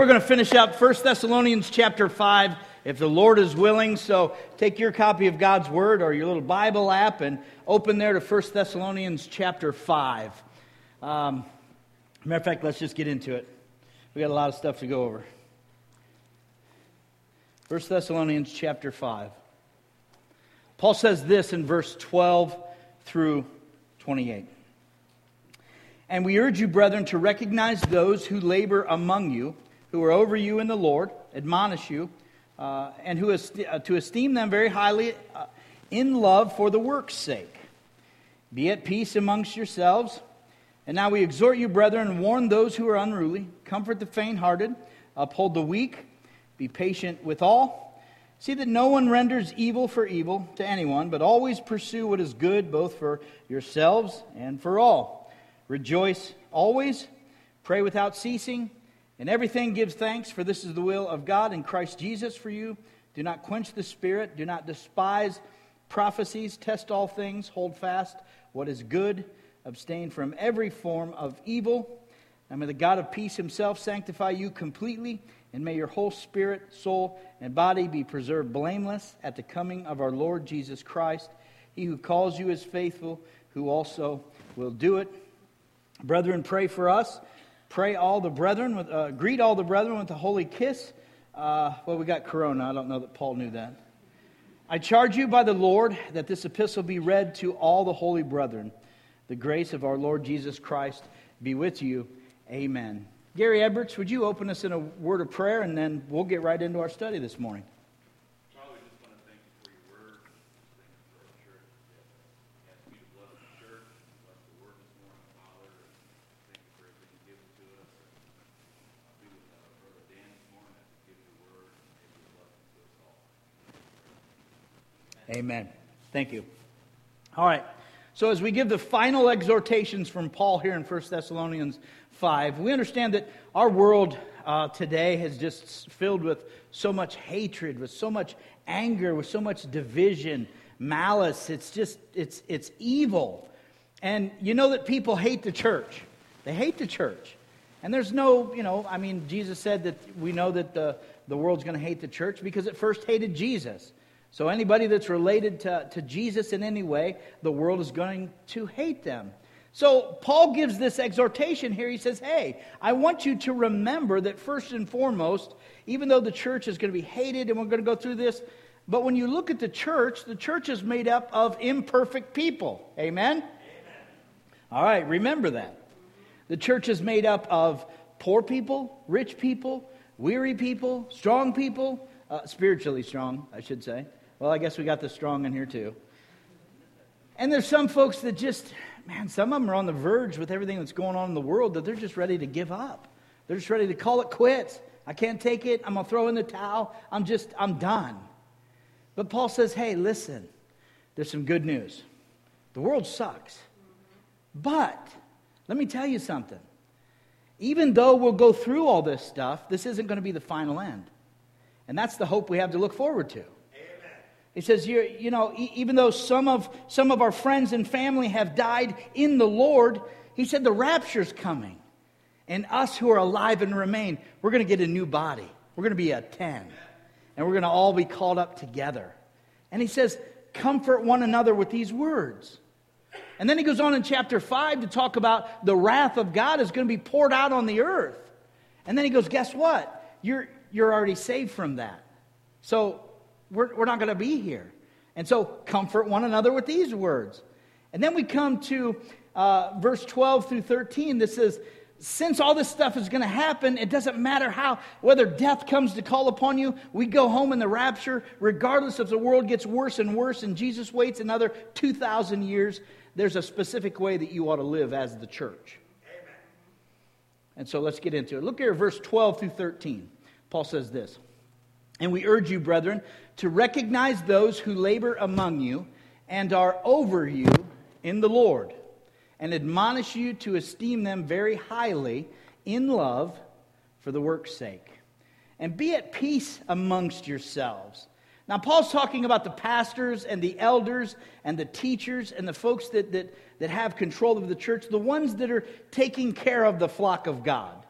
We're going to finish up 1 Thessalonians chapter 5, if the Lord is willing. So take your copy of God's Word or your little Bible app and open there to 1 Thessalonians chapter 5. Matter of fact, let's just get into it. We got a lot of stuff to go over. 1 Thessalonians chapter 5. Paul says this in verse 12 through 28. And we urge you, brethren, to recognize those who labor among you, who are over you in the Lord, admonish you, and to esteem them very highly in love for the work's sake. Be at peace amongst yourselves. And now we exhort you, brethren, and warn those who are unruly, comfort the faint-hearted, uphold the weak, be patient with all. See that no one renders evil for evil to anyone, but always pursue what is good, both for yourselves and for all. Rejoice always, pray without ceasing. In everything give thanks, for this is the will of God in Christ Jesus for you. Do not quench the Spirit. Do not despise prophecies. Test all things. Hold fast what is good. Abstain from every form of evil. And may the God of peace himself sanctify you completely. And may your whole spirit, soul, and body be preserved blameless at the coming of our Lord Jesus Christ. He who calls you is faithful, who also will do it. Brethren, pray for us. Greet all the brethren with a holy kiss. We got corona. I don't know that Paul knew that. I charge you by the Lord that this epistle be read to all the holy brethren. The grace of our Lord Jesus Christ be with you. Amen. Gary Edwards, would you open us in a word of prayer, and then we'll get right into our study this morning. Father, we just want to thank you for your word. Thank you for our church. Ask you to bless the church, bless the word this morning, Father. Thank you for everything you've given to us. Be with Brother Dan this morning as he gives your word. May you bless to us all. Amen. Thank you. All right. So as we give the final exhortations from Paul here in 1 Thessalonians 5, we understand that our world today is just filled with so much hatred, with so much anger, with so much division, malice. It's evil. And you know that people hate the church. They hate the church. And there's no, Jesus said that we know that the world's going to hate the church because it first hated Jesus. So anybody that's related to Jesus in any way, the world is going to hate them. So Paul gives this exhortation here. He says, hey, I want you to remember that first and foremost, even though the church is going to be hated and we're going to go through this, but when you look at the church is made up of imperfect people. Amen? Amen. All right, remember that. The church is made up of poor people, rich people, weary people, strong people, spiritually strong, I should say. Well, I guess we got the strong in here too. And there's some folks that some of them are on the verge with everything that's going on in the world that they're just ready to give up. They're just ready to call it quits. I can't take it. I'm going to throw in the towel. I'm done. But Paul says, hey, listen, there's some good news. The world sucks. But let me tell you something. Even though we'll go through all this stuff, this isn't going to be the final end. And that's the hope we have to look forward to. He says, even though some of our friends and family have died in the Lord, he said the rapture's coming. And us who are alive and remain, we're going to get a new body. We're going to be a 10. And we're going to all be called up together. And he says, comfort one another with these words. And then he goes on in chapter 5 to talk about the wrath of God is going to be poured out on the earth. And then he goes, guess what? You're already saved from that. So we're not going to be here. And so comfort one another with these words. And then we come to verse 12 through 13 that says, since all this stuff is going to happen, it doesn't matter whether death comes to call upon you, we go home in the rapture, regardless if the world gets worse and worse and Jesus waits another 2,000 years, there's a specific way that you ought to live as the church. Amen. And so let's get into it. Look here, verse 12 through 13. Paul says this. And we urge you, brethren, to recognize those who labor among you and are over you in the Lord, and admonish you to esteem them very highly in love for the work's sake. And be at peace amongst yourselves. Now, Paul's talking about the pastors and the elders and the teachers and the folks that have control of the church, the ones that are taking care of the flock of God.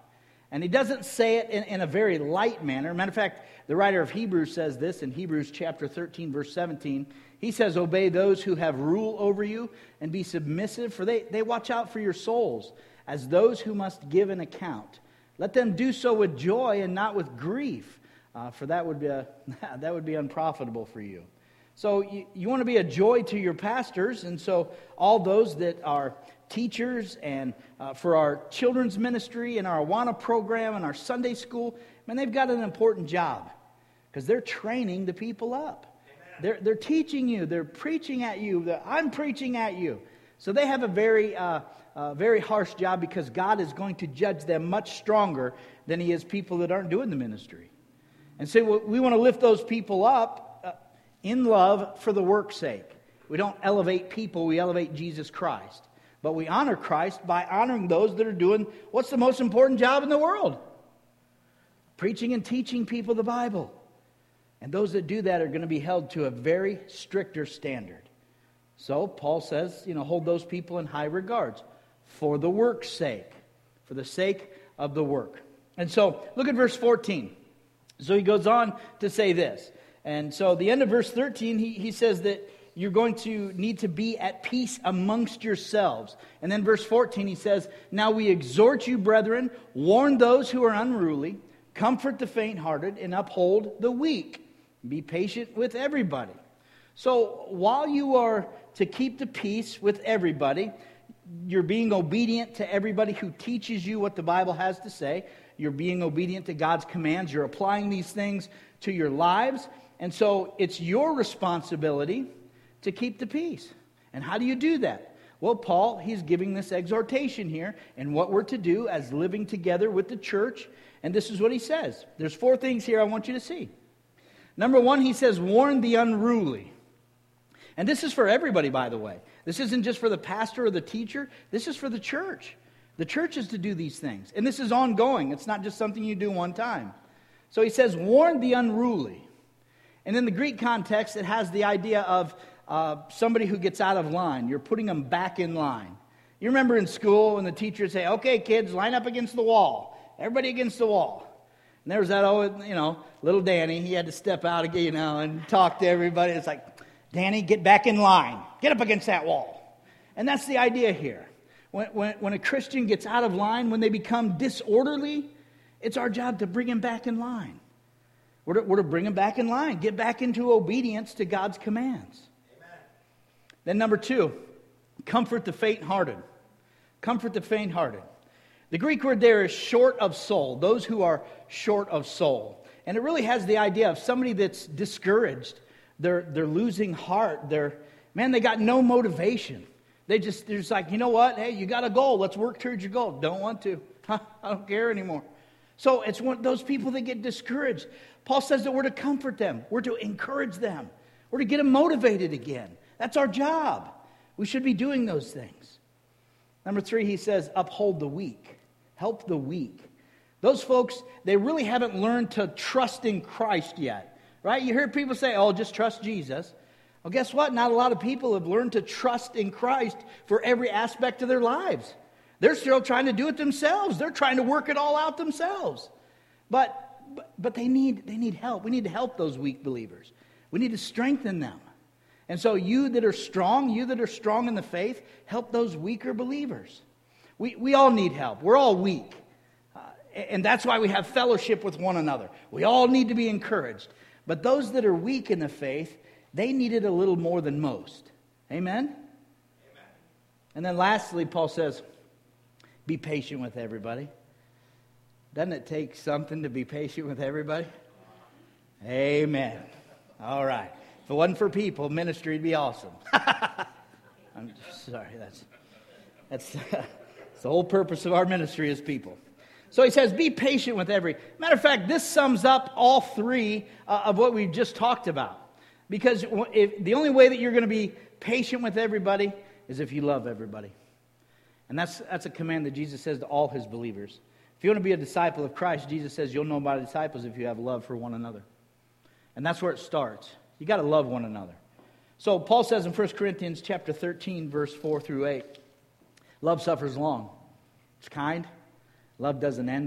And he doesn't say it in a very light manner. Matter of fact, the writer of Hebrews says this in Hebrews chapter 13, verse 17. He says, obey those who have rule over you and be submissive, for they watch out for your souls as those who must give an account. Let them do so with joy and not with grief, for that would be unprofitable for you. So you want to be a joy to your pastors, and so all those that are teachers and for our children's ministry and our Awana program and our Sunday school, man, they've got an important job because they're training the people up. They're teaching you. They're preaching at you. I'm preaching at you. So they have a very harsh job because God is going to judge them much stronger than He is people that aren't doing the ministry. And so we want to lift those people up in love for the work's sake. We don't elevate people. We elevate Jesus Christ. But we honor Christ by honoring those that are doing what's the most important job in the world? Preaching and teaching people the Bible. And those that do that are going to be held to a very stricter standard. So Paul says, hold those people in high regards for the work's sake, for the sake of the work. And so look at verse 14. So he goes on to say this. And so the end of verse 13, he says that you're going to need to be at peace amongst yourselves. And then verse 14, he says, now we exhort you, brethren, warn those who are unruly, comfort the faint-hearted, and uphold the weak. Be patient with everybody. So while you are to keep the peace with everybody, you're being obedient to everybody who teaches you what the Bible has to say. You're being obedient to God's commands. You're applying these things to your lives. And so it's your responsibility to keep the peace. And how do you do that? Well, Paul, he's giving this exhortation here and what we're to do as living together with the church. And this is what he says. There's 4 things here I want you to see. Number 1, he says, warn the unruly. And this is for everybody, by the way. This isn't just for the pastor or the teacher. This is for the church. The church is to do these things. And this is ongoing. It's not just something you do one time. So he says, warn the unruly. And in the Greek context, it has the idea of somebody who gets out of line. You're putting them back in line. You remember in school when the teacher would say, okay, kids, line up against the wall. Everybody against the wall. And there was that little Danny. He had to step out again, and talk to everybody. It's like, Danny, get back in line. Get up against that wall. And that's the idea here. When a Christian gets out of line, when they become disorderly, it's our job to bring him back in line. We're to bring him back in line. Get back into obedience to God's commands. Amen. Then number 2, comfort the faint-hearted. Comfort the faint-hearted. The Greek word there is short of soul, those who are short of soul. And it really has the idea of somebody that's discouraged. They're losing heart. They got no motivation. They're just like, you know what? Hey, you got a goal. Let's work towards your goal. Don't want to. I don't care anymore. So it's one of those people that get discouraged. Paul says that we're to comfort them. We're to encourage them. We're to get them motivated again. That's our job. We should be doing those things. Number 3, he says, uphold the weak. Help the weak. Those folks, they really haven't learned to trust in Christ yet. Right? You hear people say, oh, just trust Jesus. Well, guess what? Not a lot of people have learned to trust in Christ for every aspect of their lives. They're still trying to do it themselves. They're trying to work it all out themselves. But they need help. We need to help those weak believers. We need to strengthen them. And so you that are strong in the faith, help those weaker believers. We all need help. We're all weak. And that's why we have fellowship with one another. We all need to be encouraged. But those that are weak in the faith, they need it a little more than most. Amen? Amen. And then lastly, Paul says, be patient with everybody. Doesn't it take something to be patient with everybody? Amen. All right. If it wasn't for people, ministry would be awesome. I'm sorry. That's the whole purpose of our ministry is people. So he says, be patient with every. Matter of fact, this sums up all 3 of what we've just talked about. Because the only way that you're going to be patient with everybody is if you love everybody. And that's a command that Jesus says to all his believers. If you want to be a disciple of Christ, Jesus says you'll know my disciples if you have love for one another. And that's where it starts. You got to love one another. So Paul says in 1 Corinthians chapter 13, verse 4 through 8, love suffers long. It's kind. Love doesn't envy.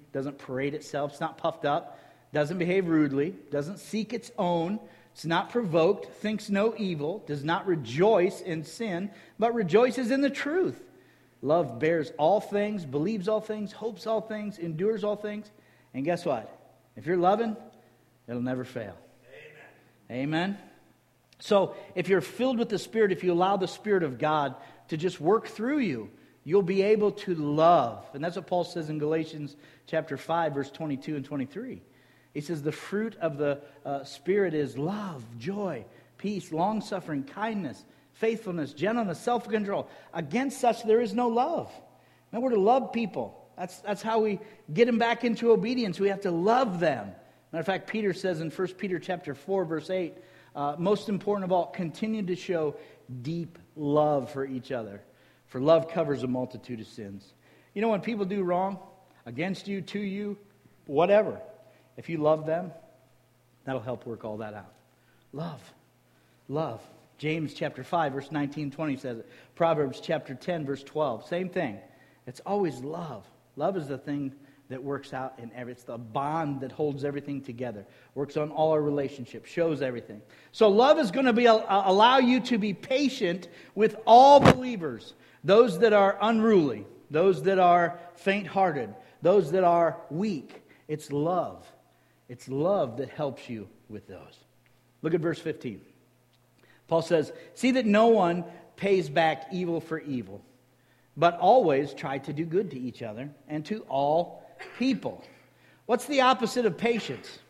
doesn't parade itself, it's not puffed up, doesn't behave rudely, doesn't seek its own, it's not provoked, thinks no evil, does not rejoice in sin, but rejoices in the truth. Love bears all things, believes all things, hopes all things, endures all things. And guess what? If you're loving, it'll never fail. Amen. Amen. So if you're filled with the Spirit, if you allow the Spirit of God to just work through you, you'll be able to love. And that's what Paul says in Galatians chapter 5, verse 22 and 23. He says the fruit of the Spirit is love, joy, peace, long-suffering, kindness, faithfulness, gentleness, self-control. Against such there is no love. Now we're to love people. That's how we get them back into obedience. We have to love them. Matter of fact, Peter says in 1 Peter chapter 4, verse 8, most important of all, continue to show deep love for each other. For love covers a multitude of sins. You know, when people do wrong, against you, to you, whatever, if you love them, that'll help work all that out. Love. Love. James chapter 5, verse 19, 20 says it. Proverbs chapter 10, verse 12. Same thing. It's always love. Love is the thing that works out in every. It's the bond that holds everything together. Works on all our relationships. Shows everything. So love is going to be allow you to be patient with all believers. Those that are unruly. Those that are faint-hearted. Those that are weak. It's love. It's love that helps you with those. Look at verse 15. Paul says, see that no one pays back evil for evil, but always try to do good to each other and to all people. What's the opposite of patience?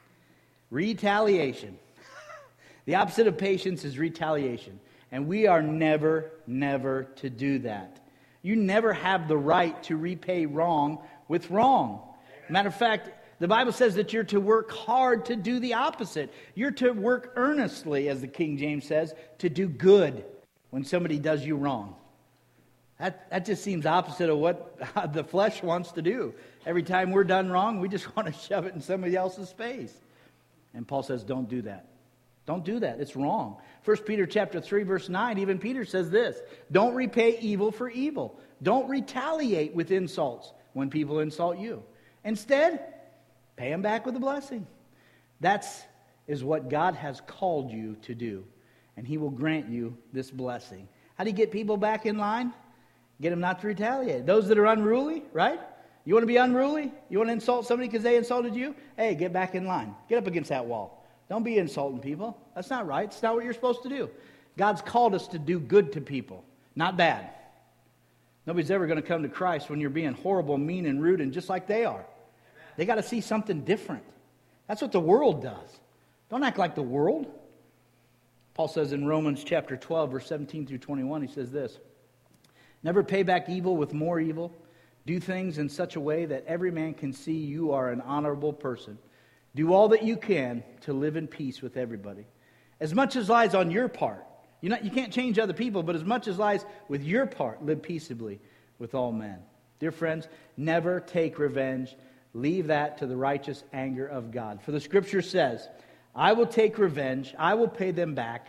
Retaliation. The opposite of patience is retaliation. And we are never to do that. You never have the right to repay wrong with wrong. Matter of fact, the Bible says that you're to work hard to do the opposite. You're to work earnestly, as the King James says, to do good when somebody does you wrong. That just seems opposite of what the flesh wants to do. Every time we're done wrong, we just want to shove it in somebody else's face. And Paul says, don't do that. Don't do that. It's wrong. 1 Peter chapter 3, verse 9, even Peter says this, don't repay evil for evil. Don't retaliate with insults when people insult you. Instead, pay them back with a blessing. That is what God has called you to do. And He will grant you this blessing. How do you get people back in line? Get them not to retaliate. Those that are unruly, right? You want to be unruly? You want to insult somebody because they insulted you? Hey, get back in line. Get up against that wall. Don't be insulting people. That's not right. It's not what you're supposed to do. God's called us to do good to people, not bad. Nobody's ever going to come to Christ when you're being horrible, mean, and rude, and just like they are. They got to see something different. That's what the world does. Don't act like the world. Paul says in Romans chapter 12, verse 17 through 21, he says this, never pay back evil with more evil. Do things in such a way that every man can see you are an honorable person. Do all that you can to live in peace with everybody. As much as lies on your part. You can't change other people, but as much as lies with your part, live peaceably with all men. Dear friends, never take revenge. Leave that to the righteous anger of God. For the Scripture says, I will take revenge. I will pay them back,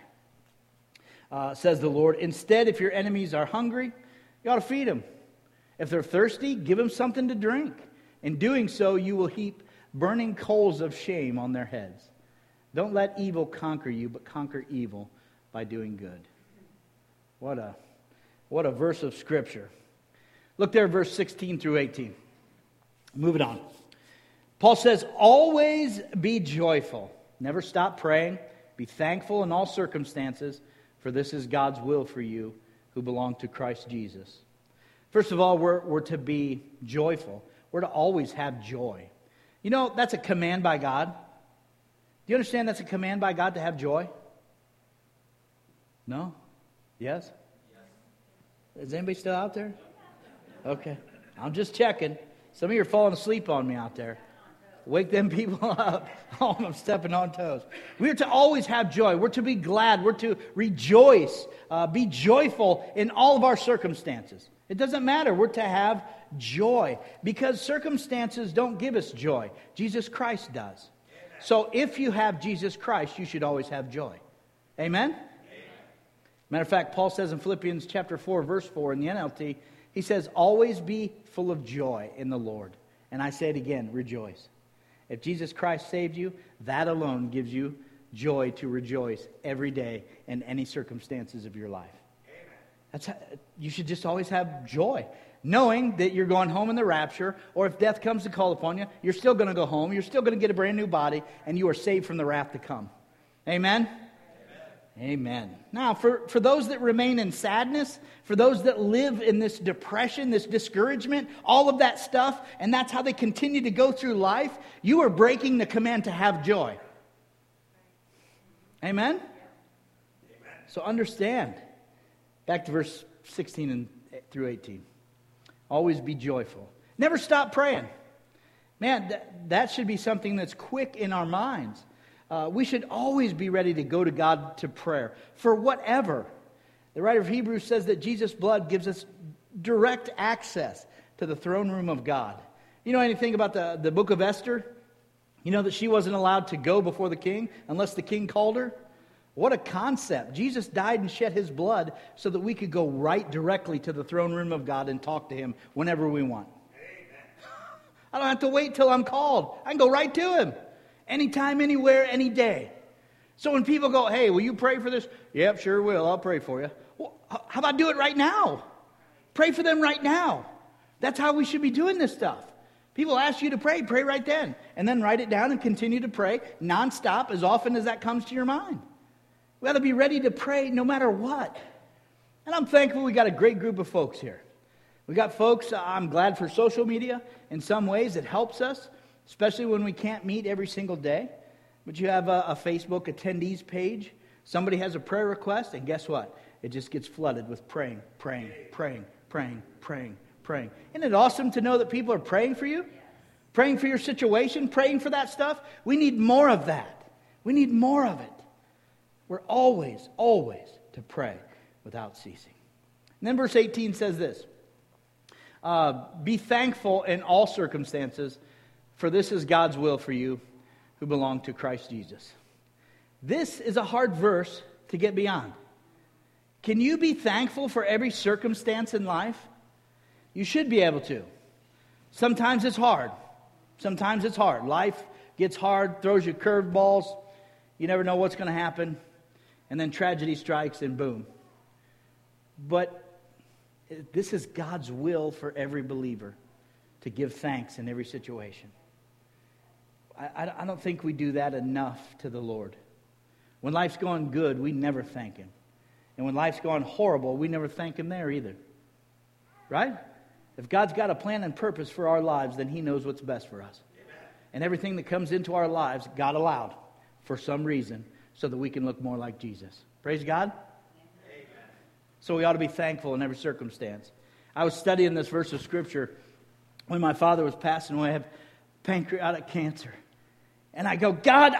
says the Lord. Instead, if your enemies are hungry, you ought to feed them. If they're thirsty, give them something to drink. In doing so, you will heap burning coals of shame on their heads. Don't let evil conquer you, but conquer evil by doing good. What a verse of Scripture. Look there, verse 16 through 18. Moving on. Paul says, always be joyful. Never stop praying. Be thankful in all circumstances, for this is God's will for you who belong to Christ Jesus. First of all, we're to be joyful. We're to always have joy. You know, that's a command by God. Do you understand that's a command by God to have joy? No? Yes? Is anybody still out there? Okay. I'm just checking. Some of you are falling asleep on me out there. Wake them people up. Oh, I'm stepping on toes. We're to always have joy. We're to be glad. We're to rejoice. Be joyful in all of our circumstances. It doesn't matter. We're to have joy because circumstances don't give us joy. Jesus Christ does. So if you have Jesus Christ, you should always have joy. Amen? Matter of fact, Paul says in Philippians chapter 4, verse 4 in the NLT, he says, always be full of joy in the Lord. And I say it again, rejoice. If Jesus Christ saved you, that alone gives you joy to rejoice every day in any circumstances of your life. You should just always have joy, knowing that you're going home in the rapture, or if death comes to call upon you, you're still going to go home, you're still going to get a brand new body, and you are saved from the wrath to come. Amen? Amen. Now, for those that remain in sadness, for those that live in this depression, this discouragement, all of that stuff, and that's how they continue to go through life, you are breaking the command to have joy. Amen? So understand. Back to verse 16 through 18. Always be joyful. Never stop praying. Man, that should be something that's quick in our minds. We should always be ready to go to God to prayer for whatever. The writer of Hebrews says that Jesus' blood gives us direct access to the throne room of God. You know anything about the book of Esther? You know that she wasn't allowed to go before the king unless the king called her? What a concept. Jesus died and shed his blood so that we could go right directly to the throne room of God and talk to him whenever we want. I don't have to wait till I'm called. I can go right to him. Anytime, anywhere, any day. So when people go, hey, will you pray for this? Yep, sure will. I'll pray for you. Well, how about do it right now? Pray for them right now. That's how we should be doing this stuff. People ask you to pray right then. And then write it down and continue to pray nonstop as often as that comes to your mind. We ought to be ready to pray no matter what. And I'm thankful we got a great group of folks here. We got folks, I'm glad for social media. In some ways it helps us, especially when we can't meet every single day. But you have a Facebook attendees page. Somebody has a prayer request, and guess what? It just gets flooded with praying. Isn't it awesome to know that people are praying for you? Praying for your situation, praying for that stuff? We need more of that. We need more of it. We're always to pray without ceasing. And then verse 18 says this. Be thankful in all circumstances, for this is God's will for you who belong to Christ Jesus. This is a hard verse to get beyond. Can you be thankful for every circumstance in life? You should be able to. Sometimes it's hard. Life gets hard, throws you curveballs. You never know what's going to happen. And then tragedy strikes and boom. But this is God's will for every believer, to give thanks in every situation. I don't think we do that enough to the Lord. When life's going good, we never thank Him. And when life's going horrible, we never thank Him there either. Right? If God's got a plan and purpose for our lives, then He knows what's best for us. Amen. And everything that comes into our lives, God allowed for some reason, so that we can look more like Jesus. Praise God. Amen. So we ought to be thankful in every circumstance. I was studying this verse of Scripture when my father was passing away of pancreatic cancer. And I go, God,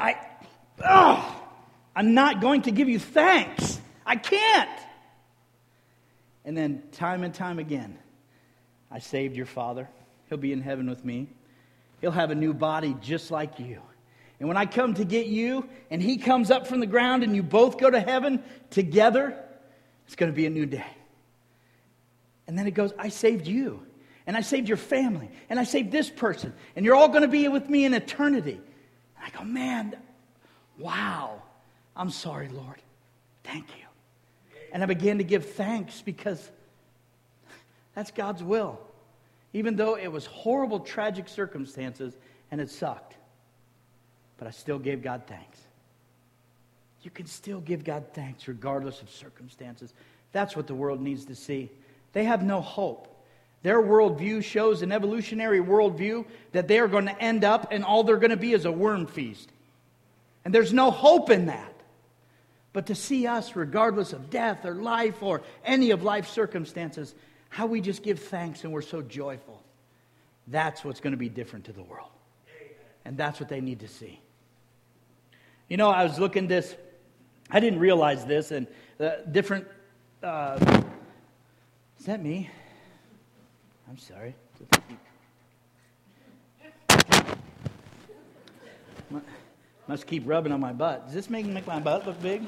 I'm not going to give you thanks. I can't. And then time and time again, I saved your father. He'll be in heaven with me. He'll have a new body just like you. And when I come to get you, and he comes up from the ground, and you both go to heaven together, it's going to be a new day. And then it goes, I saved you. And I saved your family. And I saved this person. And you're all going to be with me in eternity. And I go, man, wow. I'm sorry, Lord. Thank you. And I began to give thanks because that's God's will. Even though it was horrible, tragic circumstances and it sucked. But I still gave God thanks. You can still give God thanks regardless of circumstances. That's what the world needs to see. They have no hope. Their worldview shows an evolutionary worldview that they are going to end up and all they're going to be is a worm feast. And there's no hope in that. But to see us, regardless of death or life or any of life's circumstances, how we just give thanks and we're so joyful, that's what's going to be different to the world. And that's what they need to see. You know, I was looking this, I didn't realize this, and different, is that me? I'm sorry. Must keep rubbing on my butt. Does this make my butt look big?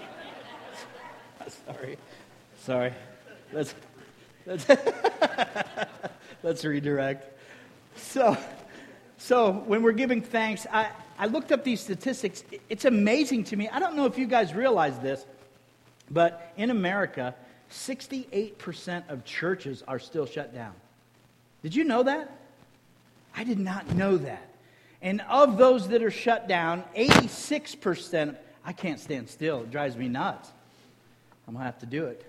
Sorry. Let's redirect. So So when we're giving thanks, I looked up these statistics. It's amazing to me. I don't know if you guys realize this, but in America, 68% of churches are still shut down. Did you know that? I did not know that. And of those that are shut down, 86%, I can't stand still. It drives me nuts. I'm going to have to do it.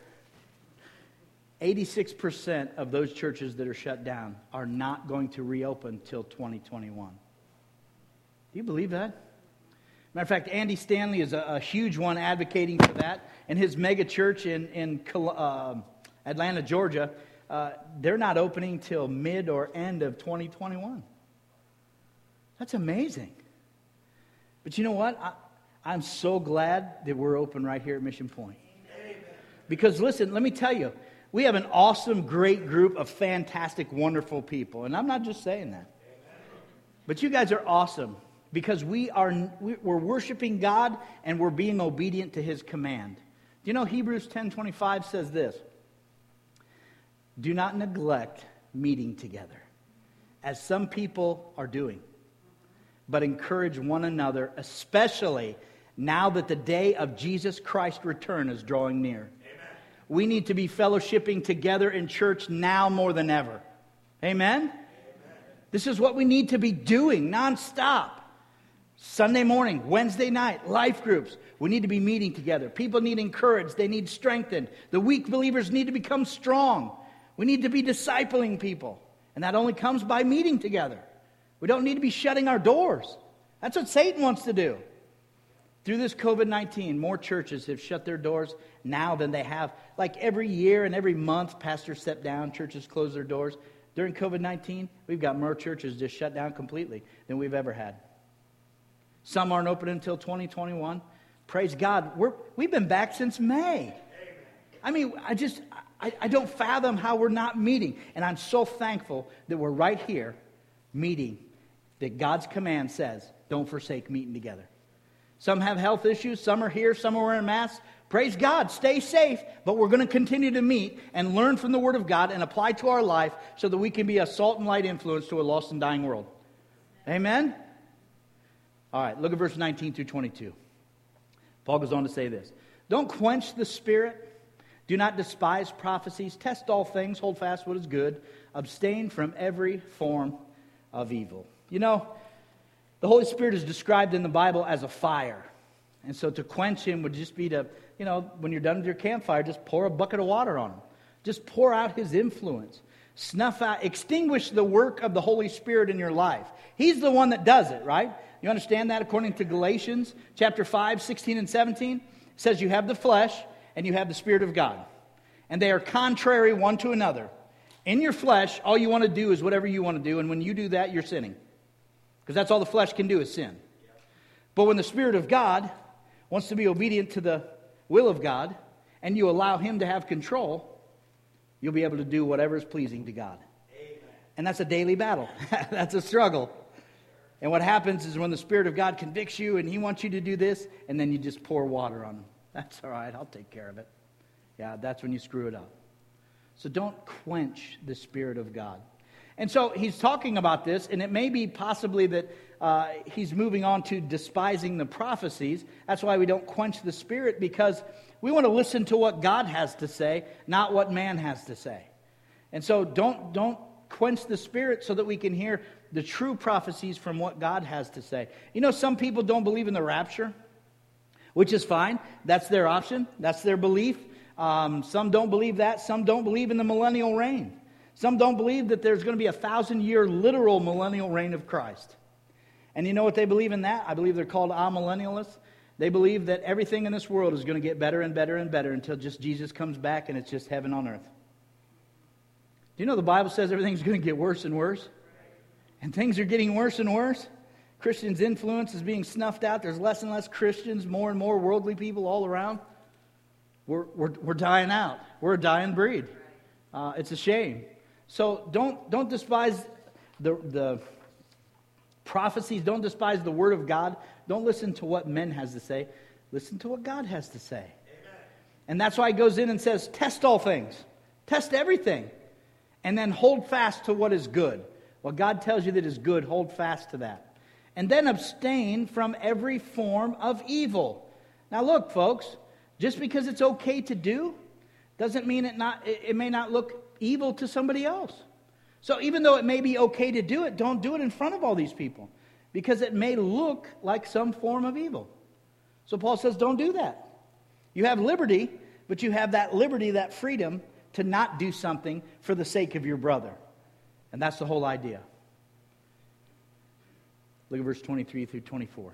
86% of those churches that are shut down are not going to reopen till 2021. Do you believe that? Matter of fact, Andy Stanley is a huge one advocating for that. And his mega church in Atlanta, Georgia, they're not opening till mid or end of 2021. That's amazing. But you know what? I'm so glad that we're open right here at Mission Point. Because listen, let me tell you, we have an awesome, great group of fantastic, wonderful people. And I'm not just saying that. But you guys are awesome because we're worshiping God and we're being obedient to His command. Do you know Hebrews 10:25 says this? Do not neglect meeting together, as some people are doing, but encourage one another, especially now that the day of Jesus Christ's return is drawing near. We need to be fellowshipping together in church now more than ever. Amen? Amen? This is what we need to be doing nonstop. Sunday morning, Wednesday night, life groups. We need to be meeting together. People need encouraged. They need strengthened. The weak believers need to become strong. We need to be discipling people. And that only comes by meeting together. We don't need to be shutting our doors. That's what Satan wants to do. Through this COVID-19, more churches have shut their doors now than they have. Like every year and every month, pastors step down, churches close their doors. During COVID-19, we've got more churches just shut down completely than we've ever had. Some aren't open until 2021. Praise God. We've been back since May. I mean, I don't fathom how we're not meeting. And I'm so thankful that we're right here meeting, that God's command says, don't forsake meeting together. Some have health issues, some are here, some are wearing masks. Praise God, stay safe, but we're going to continue to meet and learn from the Word of God and apply to our life so that we can be a salt and light influence to a lost and dying world. Amen? All right, look at verse 19 through 22. Paul goes on to say this. Don't quench the Spirit. Do not despise prophecies. Test all things. Hold fast what is good. Abstain from every form of evil. You know, the Holy Spirit is described in the Bible as a fire. And so to quench Him would just be to, when you're done with your campfire, just pour a bucket of water on Him. Just pour out His influence. Snuff out, extinguish the work of the Holy Spirit in your life. He's the one that does it, right? You understand that according to Galatians chapter 5, 16 and 17? It says you have the flesh and you have the Spirit of God. And they are contrary one to another. In your flesh, all you want to do is whatever you want to do. And when you do that, you're sinning. Because that's all the flesh can do is sin. But when the Spirit of God wants to be obedient to the will of God, and you allow Him to have control, you'll be able to do whatever is pleasing to God. Amen. And that's a daily battle. That's a struggle. And what happens is when the Spirit of God convicts you and He wants you to do this, and then you just pour water on Him. That's all right, I'll take care of it. Yeah, that's when you screw it up. So don't quench the Spirit of God. And so he's talking about this, and it may be possibly that he's moving on to despising the prophecies. That's why we don't quench the Spirit, because we want to listen to what God has to say, not what man has to say. And so don't quench the Spirit so that we can hear the true prophecies from what God has to say. You know, some people don't believe in the rapture, which is fine. That's their option. That's their belief. Some don't believe that. Some don't believe in the millennial reign. Some don't believe that there's going to be a 1,000-year literal millennial reign of Christ. And you know what they believe in that? I believe they're called amillennialists. They believe that everything in this world is going to get better and better and better until just Jesus comes back and it's just heaven on earth. Do you know the Bible says everything's going to get worse and worse? And things are getting worse and worse. Christians' influence is being snuffed out. There's less and less Christians, more and more worldly people all around. We're dying out. We're a dying breed. It's a shame. So don't despise the prophecies. Don't despise the Word of God. Don't listen to what men has to say. Listen to what God has to say. Amen. And that's why he goes in and says, test all things. Test everything. And then hold fast to what is good. What God tells you that is good, hold fast to that. And then abstain from every form of evil. Now look, folks, just because it's okay to do doesn't mean it may not look evil to somebody else. So even though it may be okay to do it, don't do it in front of all these people, because it may look like some form of evil. So Paul says, don't do that. You have liberty, but you have that liberty, that freedom to not do something for the sake of your brother. And that's the whole idea. Look at verse 23 through 24.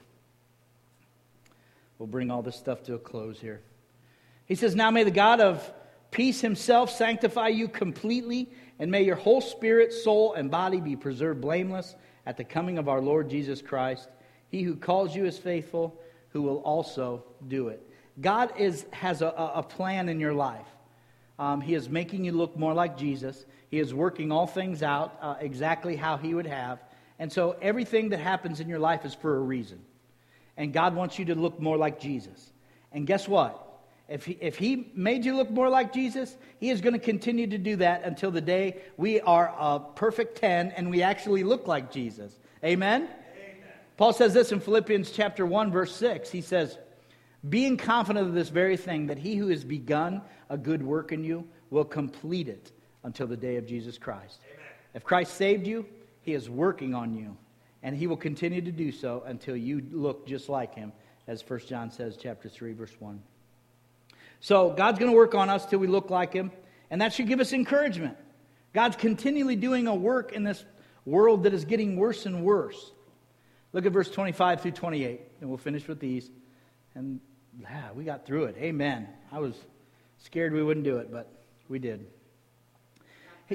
We'll bring all this stuff to a close here. He says, now may the God of peace himself sanctify you completely, and may your whole spirit, soul, and body be preserved blameless at the coming of our Lord Jesus Christ. He who calls you is faithful, who will also do it. God has a plan in your life. He is making you look more like Jesus. He is working all things out exactly how he would have. And so everything that happens in your life is for a reason. And God wants you to look more like Jesus. And guess what? If he made you look more like Jesus, he is going to continue to do that until the day we are a perfect 10 and we actually look like Jesus. Amen? Amen. Paul says this in Philippians chapter 1, verse 6. He says, being confident of this very thing, that he who has begun a good work in you will complete it until the day of Jesus Christ. Amen. If Christ saved you, he is working on you, and he will continue to do so until you look just like him, as 1 John says, chapter 3, verse 1. So God's going to work on us till we look like him, and that should give us encouragement. God's continually doing a work in this world that is getting worse and worse. Look at verse 25 through 28, and we'll finish with these. And we got through it. Amen. I was scared we wouldn't do it, but we did. Hey,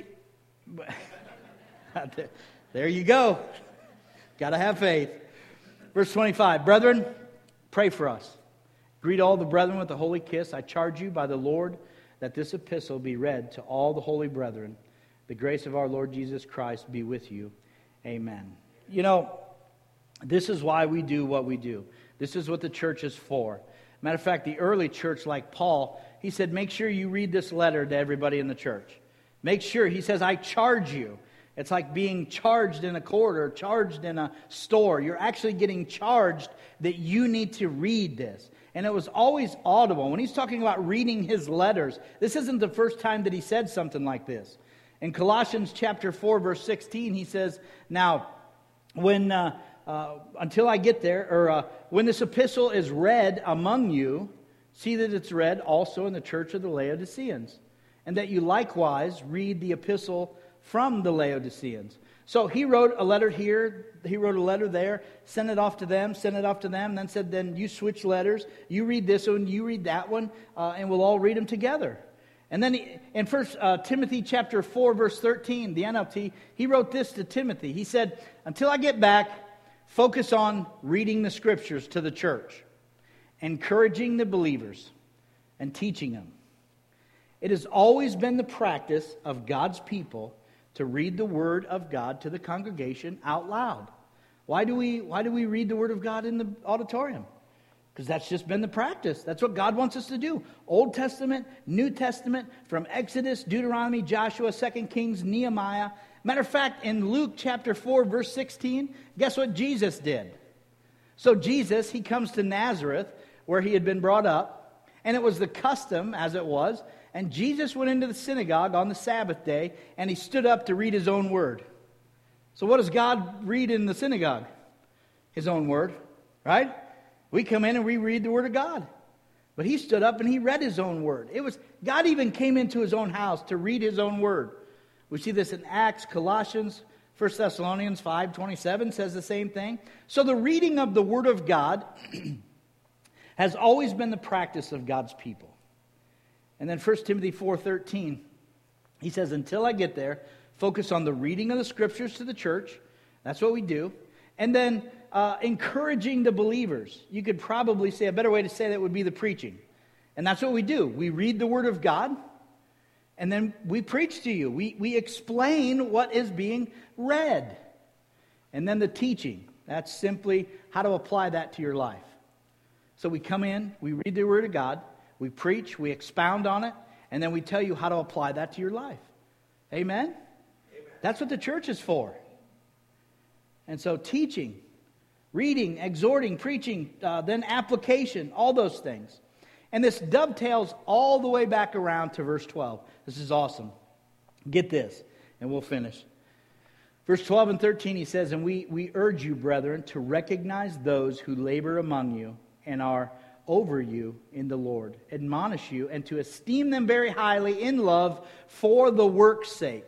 there you go. Got to have faith. Verse 25, brethren, pray for us. Greet all the brethren with a holy kiss. I charge you by the Lord that this epistle be read to all the holy brethren. The grace of our Lord Jesus Christ be with you. Amen. You know, this is why we do what we do. This is what the church is for. Matter of fact, the early church, like Paul, he said, make sure you read this letter to everybody in the church. Make sure. He says, I charge you. It's like being charged in a court or charged in a store. You're actually getting charged that you need to read this. And it was always audible. When he's talking about reading his letters, this isn't the first time that he said something like this. In Colossians chapter 4, verse 16, he says, now, when until I get there, or when this epistle is read among you, see that it's read also in the church of the Laodiceans, and that you likewise read the epistle from the Laodiceans. So he wrote a letter here, he wrote a letter there, sent it off to them, and then said, then you switch letters, you read this one, you read that one, and we'll all read them together. And then in 1 Timothy chapter 4, verse 13, the NLT, he wrote this to Timothy. He said, until I get back, focus on reading the scriptures to the church, encouraging the believers, and teaching them. It has always been the practice of God's people to read the Word of God to the congregation out loud. Why do we read the Word of God in the auditorium? Because that's just been the practice. That's what God wants us to do. Old Testament, New Testament, from Exodus, Deuteronomy, Joshua, 2 Kings, Nehemiah. Matter of fact, in Luke chapter 4, verse 16, guess what Jesus did? So Jesus, he comes to Nazareth, where he had been brought up, and it was the custom, as it was, and Jesus went into the synagogue on the Sabbath day, and he stood up to read his own word. So what does God read in the synagogue? His own word, right? We come in and we read the Word of God. But he stood up and he read his own word. God even came into his own house to read his own word. We see this in Acts, Colossians, 1 Thessalonians 5:27 says the same thing. So the reading of the Word of God has always been the practice of God's people. And then 1 Timothy 4:13, he says, until I get there, focus on the reading of the Scriptures to the church. That's what we do. And then encouraging the believers. You could probably say, a better way to say that would be the preaching. And that's what we do. We read the Word of God, and then we preach to you. We explain what is being read. And then the teaching. That's simply how to apply that to your life. So we come in, we read the Word of God, we preach, we expound on it, and then we tell you how to apply that to your life. Amen? Amen. That's what the church is for. And so teaching, reading, exhorting, preaching, then application, all those things. And this dovetails all the way back around to verse 12. This is awesome. Get this, and we'll finish. Verse 12 and 13, he says, "And we urge you, brethren, to recognize those who labor among you and are over you in the Lord, admonish you, and to esteem them very highly in love for the work's sake."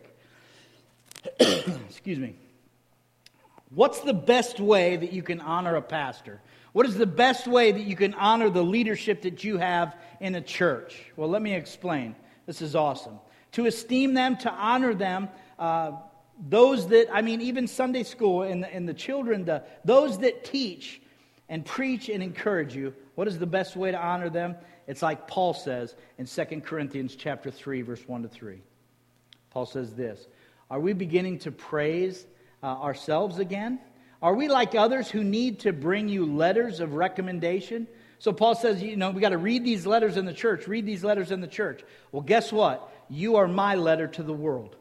Excuse me. What's the best way that you can honor a pastor? What is the best way that you can honor the leadership that you have in a church? Well, let me explain. This is awesome. To esteem them, to honor them, those that, even Sunday school and the children, those that teach and preach and encourage you, what is the best way to honor them? It's like Paul says in 2 Corinthians chapter 3, verse 1 to 3. Paul says this, "Are we beginning to praise ourselves again? Are we like others who need to bring you letters of recommendation?" So Paul says, we got to read these letters in the church, read these letters in the church. Well, guess what? You are my letter to the world.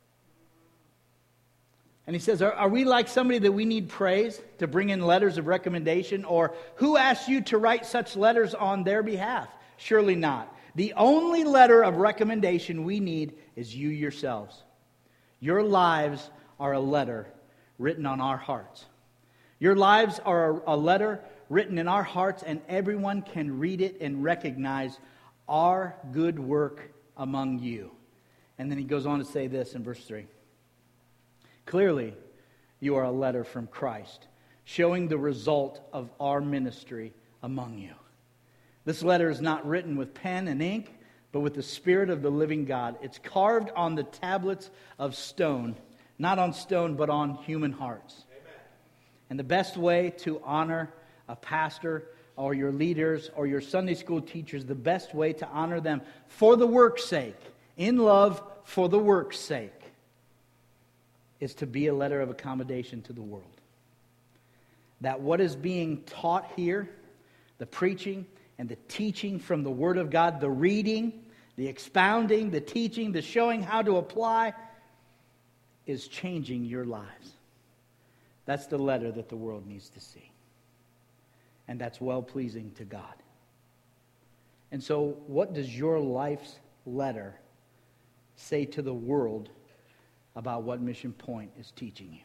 And he says, are we like somebody that we need praise to bring in letters of recommendation? Or who asked you to write such letters on their behalf? Surely not. The only letter of recommendation we need is you yourselves. Your lives are a letter written on our hearts. Your lives are a letter written in our hearts, and everyone can read it and recognize our good work among you. And then he goes on to say this in verse 3. "Clearly, you are a letter from Christ, showing the result of our ministry among you. This letter is not written with pen and ink, but with the Spirit of the living God. It's carved on the tablets of stone, not on stone, but on human hearts." Amen. And the best way to honor a pastor or your leaders or your Sunday school teachers, the best way to honor them for the work's sake, in love for the work's sake, is to be a letter of accommodation to the world. That what is being taught here, the preaching and the teaching from the Word of God, the reading, the expounding, the teaching, the showing how to apply, is changing your lives. That's the letter that the world needs to see. And that's well-pleasing to God. And so, what does your life's letter say to the world about what Mission Point is teaching you?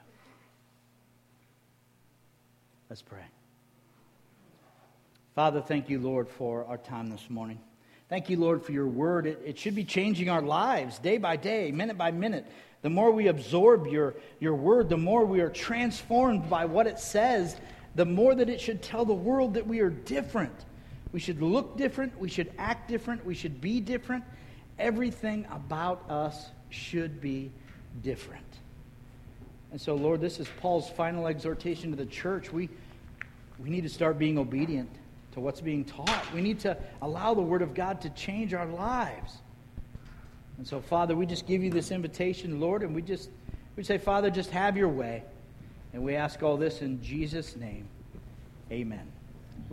Let's pray. Father, thank you, Lord, for our time this morning. Thank you, Lord, for your word. It should be changing our lives day by day, minute by minute. The more we absorb your word, the more we are transformed by what it says, the more that it should tell the world that we are different. We should look different. We should act different. We should be different. Everything about us should be different. And so, Lord, this is Paul's final exhortation to the church. We need to start being obedient to what's being taught. We need to allow the Word of God to change our lives. And so, Father, we just give you this invitation, Lord, and we say, Father, just have your way. And we ask all this in Jesus' name. Amen.